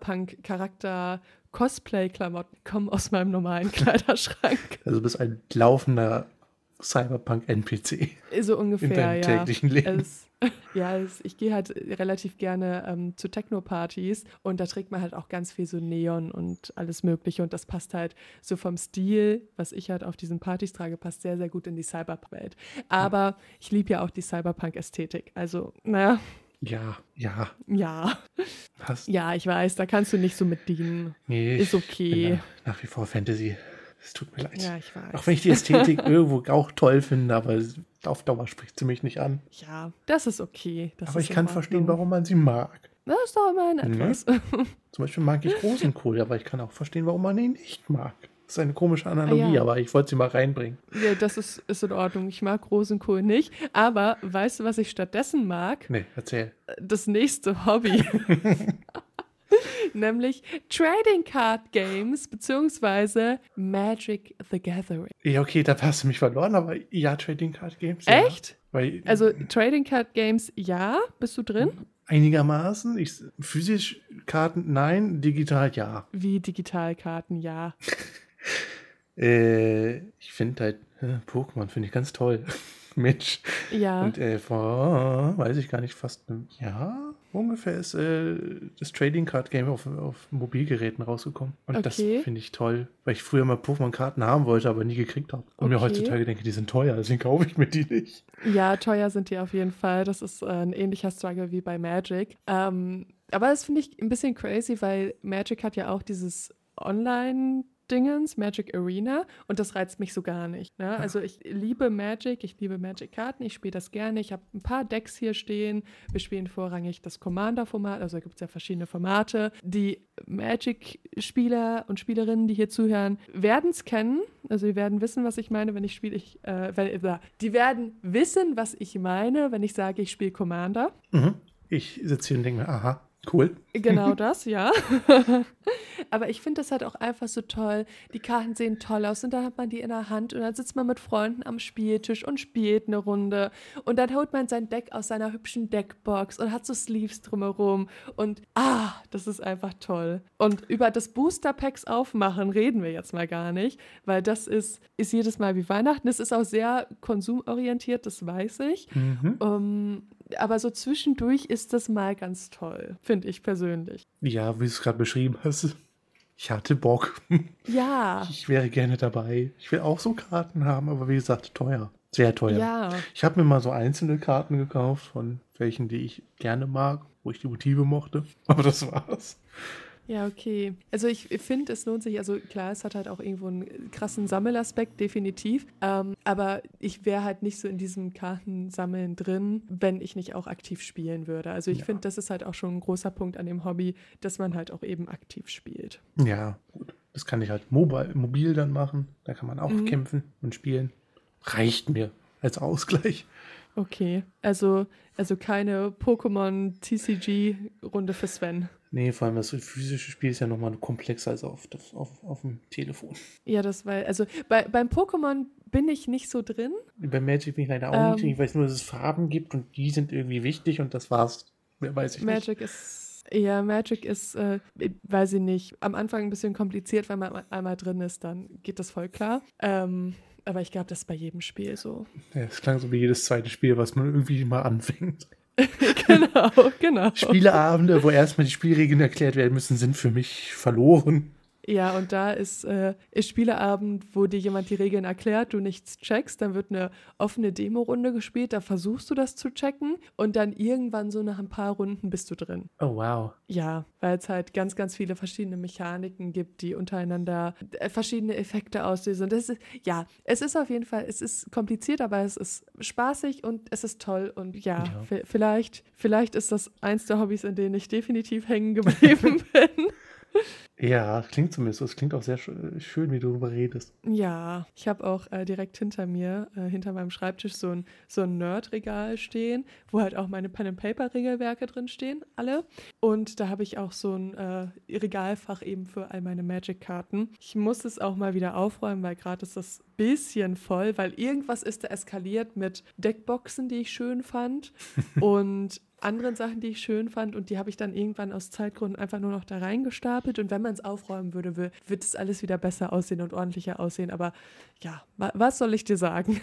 Cyberpunk-Charakter-Cosplay-Klamotten kommen aus meinem normalen Kleiderschrank. Also du bist ein laufender Cyberpunk-N P C So in ungefähr, deinem ja. täglichen Leben. Es, ja, es, ich gehe halt relativ gerne ähm, zu Techno-Partys und da trägt man halt auch ganz viel so Neon und alles Mögliche und das passt halt so vom Stil, was ich halt auf diesen Partys trage, passt sehr, sehr gut in die Cyberpunk-Welt. Aber ich liebe ja auch die Cyberpunk-Ästhetik. Also, naja, Ja, ja. ja. Hast, Ja, ich weiß, da kannst du nicht so mit dienen. nee, Ist ich okay. bin da nach wie vor Fantasy. Es tut mir leid. Ja, ich weiß. Auch wenn ich die Ästhetik irgendwo auch toll finde, aber auf Dauer spricht sie mich nicht an. Ja, das ist okay. Das aber ist ich in kann Ordnung. verstehen, warum man sie mag. Das ist doch immerhin Mhm. etwas. Zum Beispiel mag ich Rosenkohl, aber ich kann auch verstehen, warum man ihn nicht mag. Das ist eine komische Analogie, Ah, ja. aber ich wollte sie mal reinbringen. Ja, das ist, ist in Ordnung. Ich mag Rosenkohl nicht. Aber weißt du, was ich stattdessen mag? Nee, erzähl. Das nächste Hobby. Nämlich Trading Card Games beziehungsweise Magic the Gathering. Ja, okay, da hast du mich verloren, aber ja, Trading Card Games. Ja. Echt? Weil, Also Trading Card Games, ja. Bist du drin? Einigermaßen. Ich, physisch Karten, nein. Digital, ja. Wie Digitalkarten, ja. äh, ich finde halt, äh, Pokémon finde ich ganz toll. Mensch. Ja. Und äh, vor, weiß ich gar nicht, fast einem Jahr ungefähr ist äh, das Trading Card Game auf, auf Mobilgeräten rausgekommen. Und Okay. das finde ich toll, weil ich früher mal Pokémon-Karten haben wollte, aber nie gekriegt habe. Und mir Okay. heutzutage denke, die sind teuer, deswegen kaufe ich mir die nicht. Ja, teuer sind die auf jeden Fall. Das ist äh, ein ähnlicher Struggle wie bei Magic. Ähm, aber das finde ich ein bisschen crazy, weil Magic hat ja auch dieses Online-Dingens, Magic Arena, und das reizt mich so gar nicht. Ne? Also ich liebe Magic, ich liebe Magic-Karten, ich spiele das gerne. Ich habe ein paar Decks hier stehen. Wir spielen vorrangig das Commander-Format, also da gibt es ja verschiedene Formate. Die Magic-Spieler und Spielerinnen, die hier zuhören, werden es kennen. Also die werden wissen, was ich meine, wenn ich spiele. Ich, äh, wenn, die werden wissen, was ich meine, wenn ich sage, ich spiele Commander. Mhm. Ich sitze hier und denke mir, aha, cool. Genau das, ja. Aber ich finde das halt auch einfach so toll. Die Karten sehen toll aus und dann hat man die in der Hand und dann sitzt man mit Freunden am Spieltisch und spielt eine Runde und dann holt man sein Deck aus seiner hübschen Deckbox und hat so Sleeves drumherum und ah, das ist einfach toll. Und über das Booster-Packs aufmachen reden wir jetzt mal gar nicht, weil das ist, ist jedes Mal wie Weihnachten. Es ist auch sehr konsumorientiert, das weiß ich. Mhm. Um, aber so zwischendurch ist das mal ganz toll, finde ich persönlich. Ja, wie du es gerade beschrieben hast. Ich hatte Bock. Ja. Ich wäre gerne dabei. Ich will auch so Karten haben, aber wie gesagt, teuer. Sehr teuer. Ja. Ich habe mir mal so einzelne Karten gekauft von welchen, die ich gerne mag, wo ich die Motive mochte. Aber das war's. Ja, okay. Also ich finde, es lohnt sich, also klar, es hat halt auch irgendwo einen krassen Sammelaspekt, definitiv. Ähm, aber ich wäre halt nicht so in diesem Kartensammeln drin, wenn ich nicht auch aktiv spielen würde. Also ich Ja. finde, das ist halt auch schon ein großer Punkt an dem Hobby, dass man halt auch eben aktiv spielt. Ja, gut. Das kann ich halt mobile, mobil dann machen. Da kann man auch Mhm. kämpfen und spielen. Reicht mir als Ausgleich. Okay, also, also keine Pokémon-T C G-Runde für Sven. Nee, vor allem das physische Spiel ist ja nochmal komplexer als auf, das, auf, auf dem Telefon. Ja, das war, also bei, beim Pokémon bin ich nicht so drin. Bei Magic bin ich leider auch Ähm. nicht drin. Ich weiß nur, dass es Farben gibt und die sind irgendwie wichtig und das war's. Mehr weiß ich nicht. Magic ist, ja, Magic ist, äh, weiß ich nicht, am Anfang ein bisschen kompliziert, wenn man einmal drin ist, dann geht das voll klar. Ähm, aber ich glaube, das ist bei jedem Spiel so. Ja, es klang so wie jedes zweite Spiel, was man irgendwie mal anfängt. Genau, genau. Spieleabende, wo erstmal die Spielregeln erklärt werden müssen, sind für mich verloren. Ja, und da ist, äh, ist Spieleabend, wo dir jemand die Regeln erklärt, du nichts checkst, dann wird eine offene Demo-Runde gespielt, da versuchst du das zu checken und dann irgendwann so nach ein paar Runden bist du drin. Oh, wow. Ja, weil es halt ganz, ganz viele verschiedene Mechaniken gibt, die untereinander äh, verschiedene Effekte auslösen. Und das ist, ja, es ist auf jeden Fall, es ist kompliziert, aber es ist spaßig und es ist toll. Und ja, Ja. v- vielleicht, vielleicht ist das eins der Hobbys, in denen ich definitiv hängen geblieben bin. Ja, klingt zumindest so. Es klingt auch sehr sch- schön, wie du darüber redest. Ja, ich habe auch äh, direkt hinter mir, äh, hinter meinem Schreibtisch so ein, so ein Nerd-Regal stehen, wo halt auch meine Pen-and-Paper-Regelwerke drin stehen, alle. Und da habe ich auch so ein äh, Regalfach eben für all meine Magic-Karten. Ich muss es auch mal wieder aufräumen, weil gerade ist das ein bisschen voll, weil irgendwas ist da eskaliert mit Deckboxen, die ich schön fand und anderen Sachen, die ich schön fand und die habe ich dann irgendwann aus Zeitgründen einfach nur noch da reingestapelt und wenn man es aufräumen würde, wür- wird es alles wieder besser aussehen und ordentlicher aussehen, aber ja, wa- was soll ich dir sagen?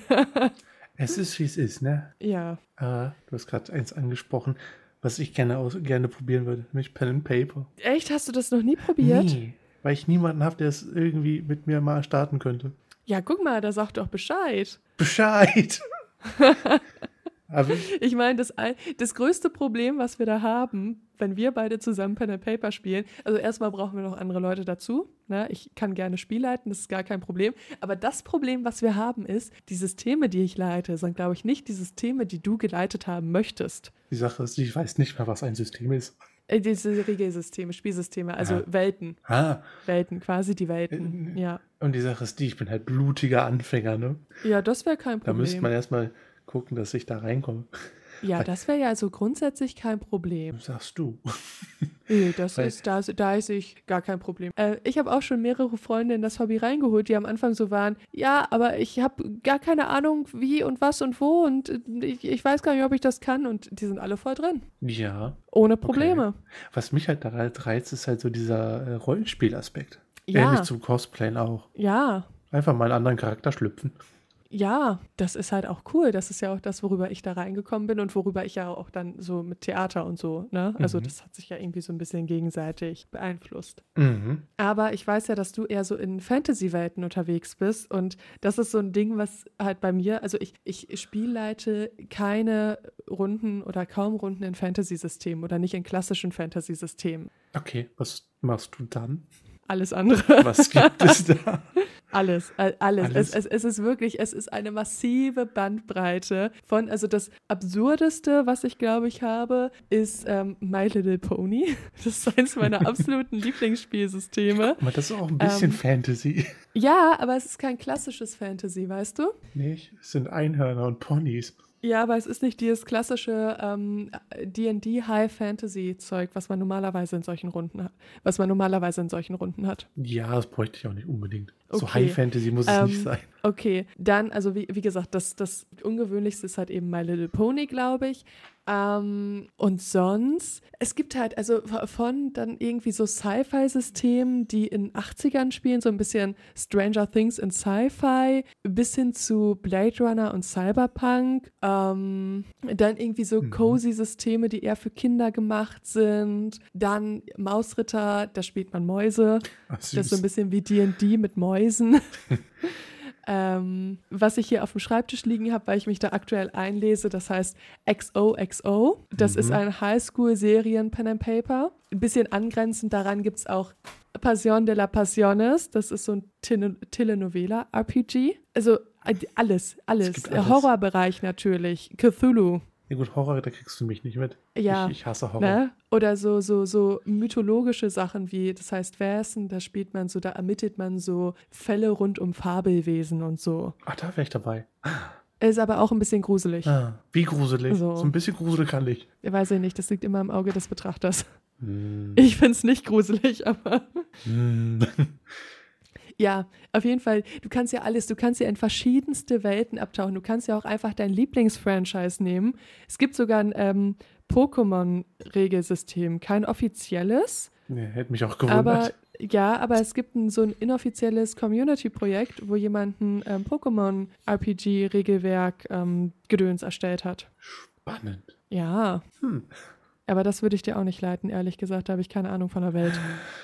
Es ist, wie es ist, ne? Ja, Äh, du hast gerade eins angesprochen, was ich gerne, aus, gerne probieren würde, nämlich Pen and Paper. echt, hast du das noch nie probiert? Nee, weil ich niemanden habe, der es irgendwie mit mir mal starten könnte. Ja, guck mal, da sag doch Bescheid. Bescheid! Aber Ich meine, das, ein- das größte Problem, was wir da haben, wenn wir beide zusammen Pen and Paper spielen, also erstmal brauchen wir noch andere Leute dazu. Ne? Ich kann gerne Spiel leiten, das ist gar kein Problem. Aber das Problem, was wir haben, ist, die Systeme, die ich leite, sind, glaube ich, nicht die Systeme, die du geleitet haben möchtest. die Sache ist, ich weiß nicht mehr, was ein System ist. Äh, diese Regelsysteme, Spielsysteme, also Ja. Welten. Ah, Welten, quasi die Welten. Äh, Ja. und die Sache ist die, ich bin halt blutiger Anfänger, ne? Ja, das wäre kein Da müsste Problem. man erstmal gucken, dass ich da reinkomme. Ja, das wäre ja also grundsätzlich kein Problem. Sagst du. Nee, das Weil, ist, da, da ist ich gar kein Problem. Äh, ich habe auch schon mehrere Freunde in das Hobby reingeholt, die am Anfang so waren, ja, aber ich habe gar keine Ahnung, wie und was und wo und äh, ich, ich weiß gar nicht, ob ich das kann und die sind alle voll drin. ja, Ohne okay. Probleme. Was mich halt daran reizt, ist halt so dieser äh, Rollenspielaspekt. Ja. Ähnlich zum Cosplayen auch. Ja, Einfach mal einen anderen Charakter schlüpfen. ja, das ist halt auch cool. Das ist ja auch das, worüber ich da reingekommen bin und worüber ich ja auch dann so mit Theater und so, ne? Also Mhm. das hat sich ja irgendwie so ein bisschen gegenseitig beeinflusst. Mhm. Aber ich weiß ja, dass du eher so in Fantasy-Welten unterwegs bist und das ist so ein Ding, was halt bei mir, also ich, ich spielleite keine Runden oder kaum Runden in Fantasy-Systemen oder nicht in klassischen Fantasy-Systemen. Okay, was machst du dann? Alles andere. Was gibt es da? Alles, all- alles. Alles? Es, es, es ist wirklich, es ist eine massive Bandbreite von, also das Absurdeste, was ich glaube ich habe, ist ähm, My Little Pony. Das ist eines meiner absoluten Lieblingsspielsysteme. Guck mal, das ist auch ein bisschen Ähm, Fantasy. Ja, aber es ist kein klassisches Fantasy, weißt du? Nicht? Es sind Einhörner und Ponys. Ja, aber es ist nicht dieses klassische ähm, D und D High Fantasy Zeug, was man normalerweise in solchen Runden hat, was man normalerweise in solchen Runden hat. Ja, das bräuchte ich auch nicht unbedingt. So Okay. High Fantasy muss es Ähm, nicht sein. Okay, dann, also wie, wie gesagt, das, das Ungewöhnlichste ist halt eben My Little Pony, glaube ich. Ähm, und sonst, es gibt halt, also v- von dann irgendwie so Sci-Fi-Systemen, die in achtzigern spielen, so ein bisschen Stranger Things in Sci-Fi, bis hin zu Blade Runner und Cyberpunk. Ähm, dann irgendwie so Mhm. Cozy-Systeme, die eher für Kinder gemacht sind. Dann Mausritter, da spielt man Mäuse. Ach, Das ist so ein süß. bisschen wie D und D mit Mäusen. ähm, was ich hier auf dem Schreibtisch liegen habe, weil ich mich da aktuell einlese, das heißt X O X O. Das Mhm. ist ein Highschool-Serien-Pen and Paper. Ein bisschen angrenzend daran gibt es auch Pasión de la Pasiones. Das ist so ein Tele- Telenovela-R P G. Also äh, alles, alles. gibt Der alles. Horrorbereich natürlich. Cthulhu. Ja gut, Horror, da kriegst du mich nicht mit. Ja, Ich, ich hasse Horror. ne? Oder so, so, so mythologische Sachen wie, das heißt Wesen, da spielt man so, da ermittelt man so Fälle rund um Fabelwesen und so. Ach, da wäre ich dabei. Ist aber auch ein bisschen gruselig. Ah, wie gruselig. So. So ein bisschen gruselig kann ich. Ich weiß ja nicht, das liegt immer im Auge des Betrachters. Hm. Ich finde es nicht gruselig, aber Hm. ja, auf jeden Fall, du kannst ja alles, du kannst ja in verschiedenste Welten abtauchen. Du kannst ja auch einfach dein Lieblingsfranchise nehmen. Es gibt sogar ein ähm, Pokémon-Regelsystem, kein offizielles, Nee, hätte mich auch aber gewundert. ja, aber es gibt ein, so ein inoffizielles Community-Projekt, wo jemand ein ähm, Pokémon-R P G-Regelwerk ähm, Gedöns erstellt hat. Spannend. Ja, Hm. aber das würde ich dir auch nicht leiten, ehrlich gesagt, da habe ich keine Ahnung von der Welt.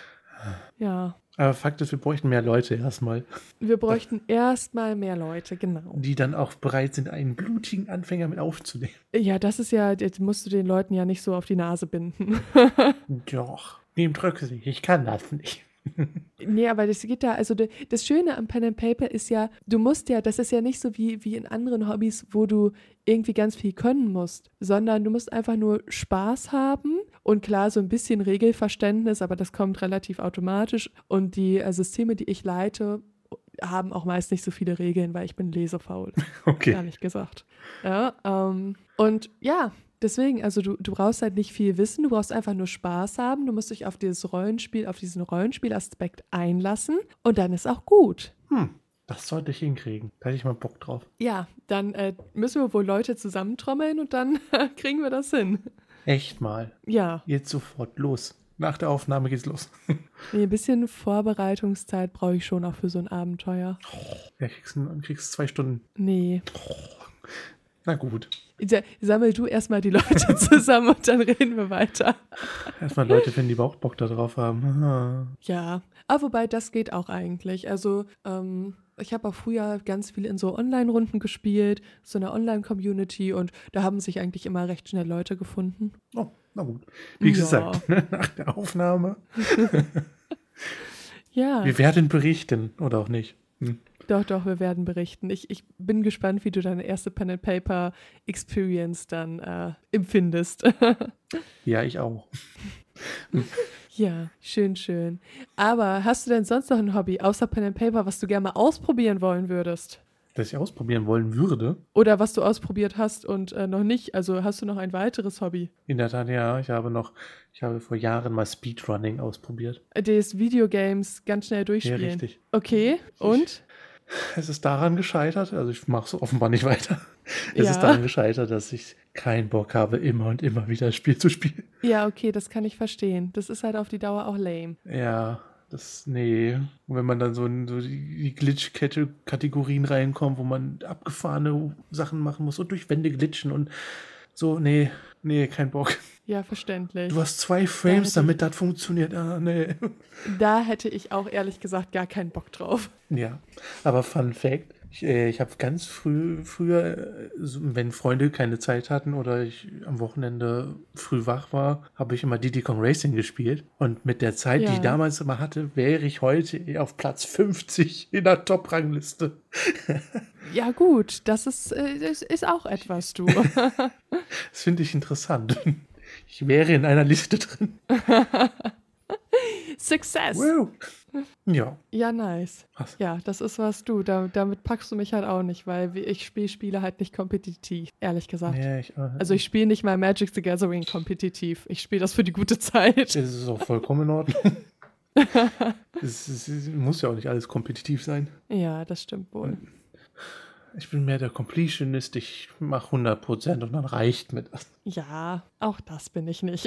Ja, Aber Fakt ist, wir bräuchten mehr Leute erstmal, wir bräuchten erstmal mehr Leute, genau. die dann auch bereit sind, einen blutigen Anfänger mit aufzunehmen. Ja, das ist ja, das musst du den Leuten ja nicht so auf die Nase binden. Doch, nehmt Rücksicht, ich kann das nicht. Nee, aber das geht da, also de- das Schöne am Pen and Paper ist ja, du musst ja, das ist ja nicht so wie, wie in anderen Hobbys, wo du irgendwie ganz viel können musst, sondern du musst einfach nur Spaß haben und klar, so ein bisschen Regelverständnis, aber das kommt relativ automatisch und die äh, Systeme, die ich leite, haben auch meist nicht so viele Regeln, weil ich bin lesefaul, Okay. ehrlich gesagt. Ja, ähm, und ja, deswegen, also du, du brauchst halt nicht viel Wissen, du brauchst einfach nur Spaß haben, du musst dich auf dieses Rollenspiel, auf diesen Rollenspielaspekt einlassen und dann ist auch gut. Hm, das sollte ich hinkriegen. Da hätte ich mal Bock drauf. Ja, dann äh, müssen wir wohl Leute zusammentrommeln und dann kriegen wir das hin. Echt mal. Ja, Jetzt sofort los. Nach der Aufnahme geht's los. nee, ein bisschen Vorbereitungszeit brauche ich schon auch für so ein Abenteuer. Ja, kriegst, ein- kriegst zwei Stunden. Nee. Na gut. Sa- Sammel du erstmal die Leute zusammen und dann reden wir weiter. Erstmal Leute finden, die auch Bock da drauf haben. Ah. Ja, aber wobei das geht auch eigentlich. Also ähm, ich habe auch früher ganz viel in so Online-Runden gespielt, so einer Online-Community und da haben sich eigentlich immer recht schnell Leute gefunden. Oh, na gut. Wie Ja. gesagt, ne, nach der Aufnahme. Ja, Wir werden berichten oder auch nicht. Hm. doch, doch, wir werden berichten. Ich, ich bin gespannt, wie du deine erste Pen-and-Paper-Experience dann äh, empfindest. Ja, ich auch. Ja, schön, schön. Aber hast du denn sonst noch ein Hobby außer Pen and Paper, was du gerne mal ausprobieren wollen würdest? Das ich ausprobieren wollen würde. Oder was du ausprobiert hast und äh, noch nicht. Also hast du noch ein weiteres Hobby? In der Tat, ja. Ich habe noch, ich habe vor Jahren mal Speedrunning ausprobiert. Das Videogames ganz schnell durchspielen. Ja, richtig. Okay, und? Es ist daran gescheitert, also ich mache es offenbar nicht weiter. Es Ja. ist daran gescheitert, dass ich keinen Bock habe, immer und immer wieder das Spiel zu spielen. Ja, okay, das kann ich verstehen. Das ist halt auf die Dauer auch lame. Ja, das, nee. Und wenn man dann so in so die Glitch-Kategorien reinkommt, wo man abgefahrene Sachen machen muss und durch Wände glitschen und so, nee, nee, kein Bock. Ja, verständlich. Du hast zwei Frames, damit das funktioniert. Ah, nee. Da hätte ich auch ehrlich gesagt gar keinen Bock drauf. Ja, aber Fun Fact, ich, äh, ich habe ganz früh, früher, äh, so, wenn Freunde keine Zeit hatten oder ich am Wochenende früh wach war, habe ich immer Diddy Kong Racing gespielt. Und mit der Zeit, die Ja. ich damals immer hatte, wäre ich heute auf Platz fünfzig in der Top-Rangliste. Ja gut, das ist, äh, ist, ist auch etwas, du. Das finde ich interessant. Ich wäre in einer Liste drin. Success! Wow. Ja. Ja, nice. Was? Ja, das ist was du. Da, damit packst du mich halt auch nicht, weil wie- ich spiele Spiele halt nicht kompetitiv, ehrlich gesagt. Ja, ich, äh, Also ich spiele nicht mal Magic the Gathering kompetitiv. Ich spiele das für die gute Zeit. es ist auch vollkommen in Ordnung. es, es, es muss ja auch nicht alles kompetitiv sein. Ja, das stimmt wohl. Ich bin mehr der Completionist. Ich mache hundert Prozent und dann reicht mir das. Ja, auch das bin ich nicht.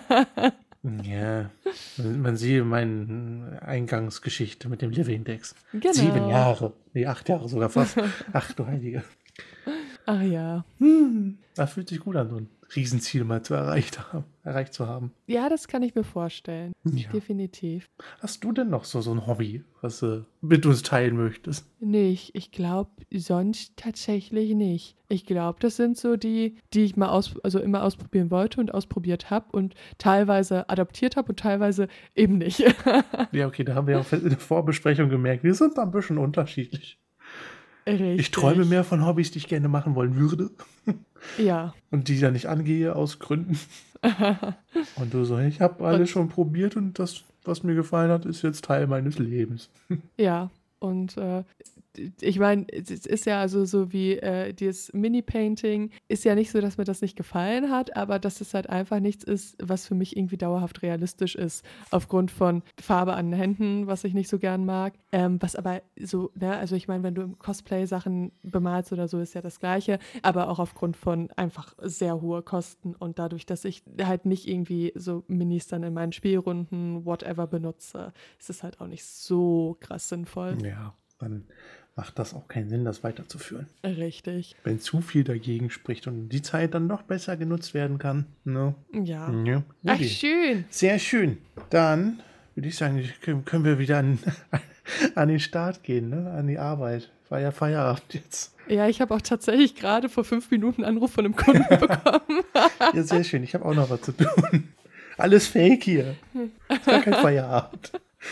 Ja, man, man siehe meine Eingangsgeschichte mit dem Living-Dex. Genau. Sieben Jahre. Nee, acht Jahre sogar fast. Ach du Heilige. Ach ja. Hm, das fühlt sich gut an, so ein Riesenziel mal zu erreicht haben, erreicht zu haben. Ja, das kann ich mir vorstellen. Ja. Definitiv. Hast du denn noch so, so ein Hobby, was du mit uns teilen möchtest? Nicht. Ich glaube sonst tatsächlich nicht. Ich glaube, das sind so die, die ich mal aus, also immer ausprobieren wollte und ausprobiert habe und teilweise adaptiert habe und teilweise eben nicht. Ja, okay, da haben wir ja auch in der Vorbesprechung gemerkt, wir sind da ein bisschen unterschiedlich. Richtig. Ich träume mehr von Hobbys, die ich gerne machen wollen würde. Ja. Und die ich dann nicht angehe aus Gründen. Und du so, ich habe alles schon probiert und das, was mir gefallen hat, ist jetzt Teil meines Lebens. Ja. Und äh, ich meine, es ist ja also so wie äh, dieses Mini-Painting, ist ja nicht so, dass mir das nicht gefallen hat, aber dass es halt einfach nichts ist, was für mich irgendwie dauerhaft realistisch ist, aufgrund von Farbe an den Händen, was ich nicht so gern mag. Ähm, was aber so, ne, also ich meine, wenn du im Cosplay Sachen bemalst oder so, ist ja das Gleiche, aber auch aufgrund von einfach sehr hohe Kosten und dadurch, dass ich halt nicht irgendwie so Minis dann in meinen Spielrunden, whatever benutze, ist es halt auch nicht so krass sinnvoll. Ja, dann macht das auch keinen Sinn, das weiterzuführen. Richtig. Wenn zu viel dagegen spricht und die Zeit dann noch besser genutzt werden kann. Ne? Ja. Ja. Ach, Guti. schön. Sehr schön. Dann würde ich sagen, können können wir wieder an, an den Start gehen, ne? An die Arbeit. War ja Feierabend jetzt. Ja, ich habe auch tatsächlich gerade vor fünf Minuten einen Anruf von einem Kunden bekommen. Ja, sehr schön. Ich habe auch noch was zu tun. Alles fake hier. Ist gar kein Feierabend.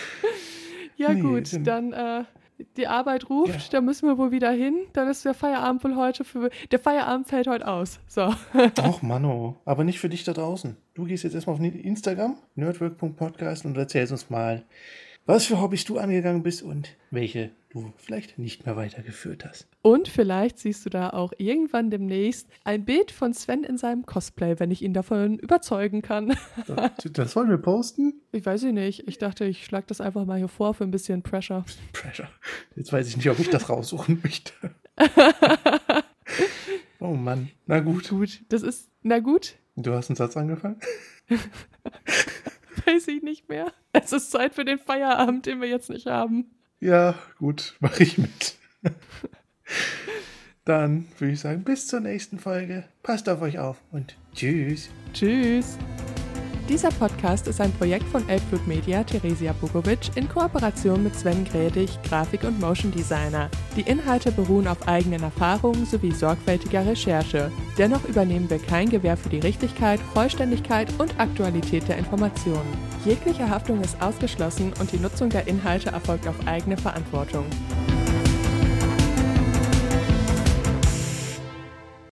Ja, Nee, gut, dann- dann äh, die Arbeit ruft, Ja. da müssen wir wohl wieder hin. Dann ist der Feierabend wohl heute für. Der Feierabend fällt heute aus. So. Och, Manno. Aber nicht für dich da draußen. Du gehst jetzt erstmal auf Instagram, nerdwork punkt podcast und erzählst uns mal, was für Hobbys du angegangen bist und welche du vielleicht nicht mehr weitergeführt hast. Und vielleicht siehst du da auch irgendwann demnächst ein Bild von Sven in seinem Cosplay, wenn ich ihn davon überzeugen kann. Das, das wollen wir posten? Ich weiß ich nicht. Ich dachte, ich schlage das einfach mal hier vor für ein bisschen Pressure. Pressure. Jetzt weiß ich nicht, ob ich das raussuchen möchte. Oh Mann. Na gut. Gut, das ist. Na gut, Du hast einen Satz angefangen? weiß ich nicht mehr. Es ist Zeit für den Feierabend, den wir jetzt nicht haben. Ja, gut. Mache ich mit. Dann würde ich sagen, bis zur nächsten Folge. Passt auf euch auf und tschüss. Tschüss. Dieser Podcast ist ein Projekt von Elbflug Media Theresia Bogovic in Kooperation mit Sven Gredig, Grafik- und Motion Designer. Die Inhalte beruhen auf eigenen Erfahrungen sowie sorgfältiger Recherche. Dennoch übernehmen wir kein Gewähr für die Richtigkeit, Vollständigkeit und Aktualität der Informationen. Jegliche Haftung ist ausgeschlossen und die Nutzung der Inhalte erfolgt auf eigene Verantwortung.